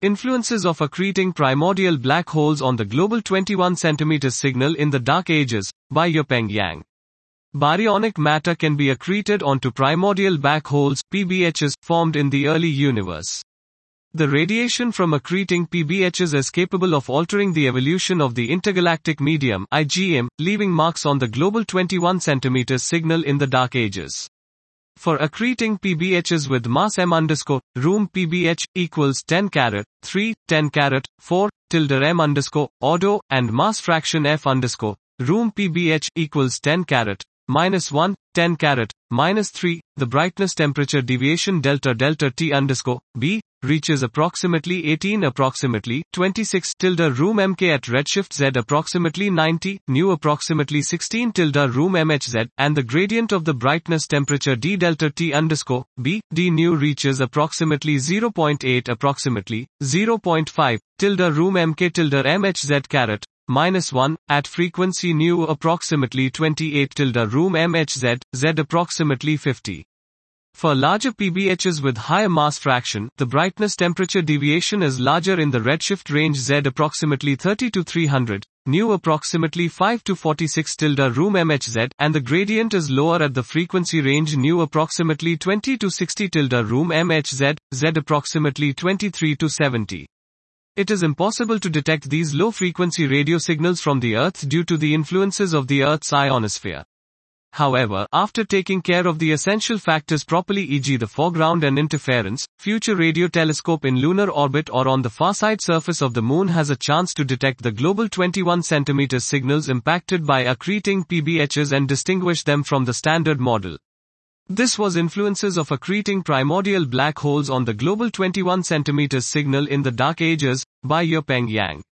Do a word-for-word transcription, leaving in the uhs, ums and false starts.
Influences of accreting primordial black holes on the global twenty-one centimeter signal in the dark ages, by Yupeng Yang. Baryonic matter can be accreted onto primordial black holes, P B Hs, formed in the early universe. The radiation from accreting P B Hs is capable of altering the evolution of the intergalactic medium, I G M, leaving marks on the global twenty-one centimeter signal in the dark ages. For accreting P B Hs with mass m underscore, room P B H, equals ten carat, three, ten carat, four, tilde m underscore, ordo, and mass fraction f underscore, room P B H, equals ten carat, minus one, ten carat, minus three, the brightness temperature deviation delta delta T underscore, B, reaches approximately eighteen approximately twenty-six tilde room mk at redshift z approximately ninety, nu approximately sixteen tilde room mhz, and the gradient of the brightness temperature d delta T underscore, B, d nu reaches approximately zero point eight approximately zero point five tilde room mk tilde mhz carat, minus one, at frequency nu approximately twenty-eight tilde room mhz, z approximately fifty. For larger P B Hs with higher mass fraction, the brightness temperature deviation is larger in the redshift range Z approximately thirty to three hundred, nu approximately five to forty-six tilde room mhz, and the gradient is lower at the frequency range nu approximately twenty to sixty tilde room mhz, Z approximately twenty-three to seventy. It is impossible to detect these low-frequency radio signals from the Earth due to the influences of the Earth's ionosphere. However, after taking care of the essential factors properly, for example the foreground and interference, future radio telescope in lunar orbit or on the far side surface of the moon has a chance to detect the global twenty-one centimeter signals impacted by accreting P B Hs and distinguish them from the standard model. This was influences of accreting primordial black holes on the global twenty-one centimeter signal in the dark ages, by Yupeng Yang.